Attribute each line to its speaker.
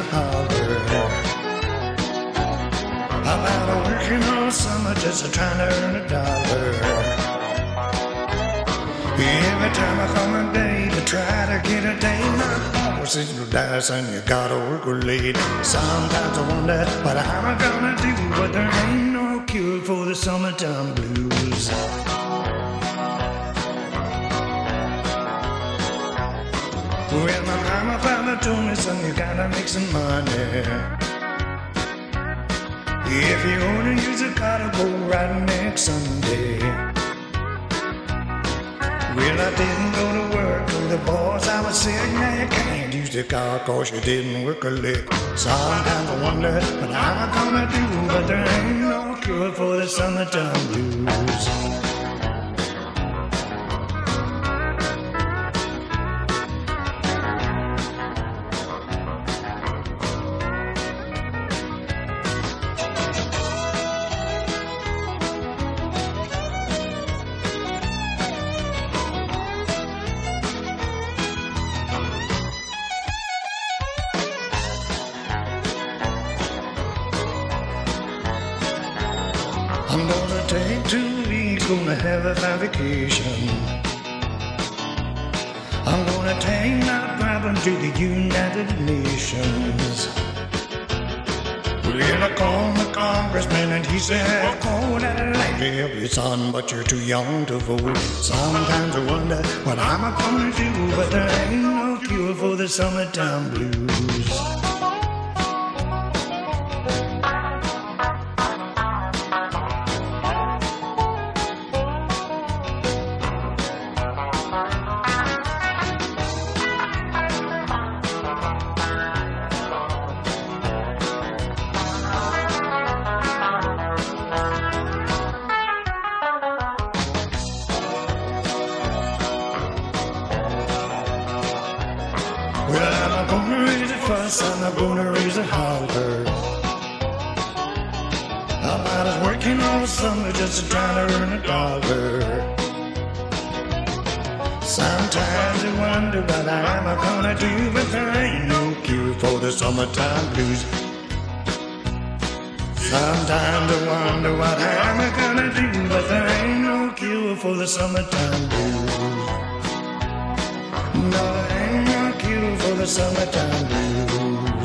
Speaker 1: holler about working all summer just trying to earn a dollar. Every time I call my baby, try to get a day, my boss is no dice and you gotta work late. Sometimes I wonder what I'm gonna do, but there ain't no cure for the summertime blues. Well, my mama father told me, son, you gotta make some money. If you wanna use a car to go right next Sunday. Well, I didn't go to work, told the boss I was sick. Now you can't use the car cause you didn't work a lick. Sometimes I wonder what I'm gonna do, but there ain't no cure for the summertime blues. I'm gonna take 2 weeks, gonna have a vacation. I'm gonna take my problem to the United Nations. Well, I called the congressman and he said, oh, I'd like to help you, son, but you're too young to vote. Sometimes I wonder what I'm gonna do, but there ain't no cure for the summertime blues. Well, I'm gonna raise a fuss, I'm gonna raise a holler about us working all summer just trying to earn a dollar. Sometimes I wonder what I'm gonna do, but there ain't no cure for the summertime blues. Sometimes I wonder what I'm gonna do, but there ain't no cure for the summertime blues. No, there ain't no cure for the summertime blues.